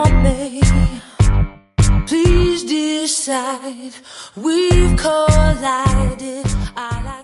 for me. Please decide. We've collided. I like